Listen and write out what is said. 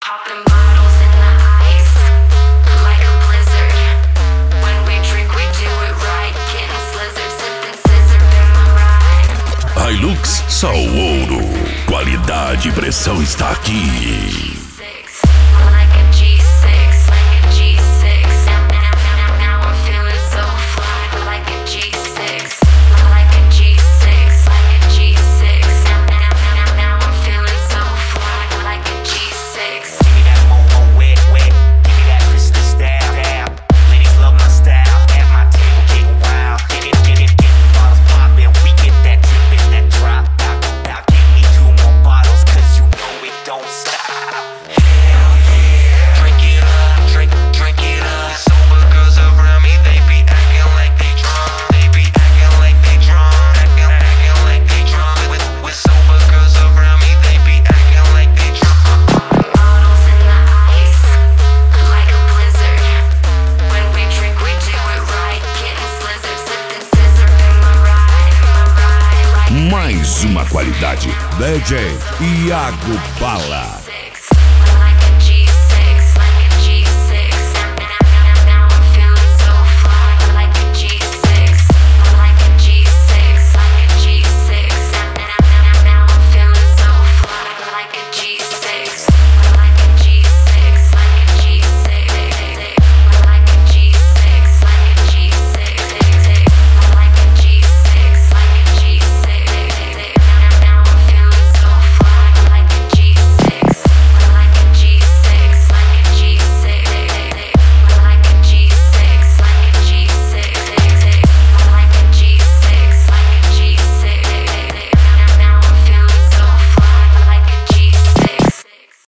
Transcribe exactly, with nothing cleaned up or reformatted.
Popping bottles in the ice, like a blizzard. When we drink, we do it right. Getting slizzard, sipping scissor in my ride. Hilux Sal Ouro. Qualidade e pressão está aqui. Like a G six, like a G six. Now I'm feeling so fly, like a G six, like a G six, like a G six. Now I'm feeling so fly, like a G six. Give me that momo wet, wet. Give me that crystal style, style. Ladies love my style. At my table, get wild. Get it, get it, get the bottles poppin'. We get that drip and that drop. Now, now give me two more bottles, cause you know it don't stop. Mais uma qualidade. D J Iago Bala.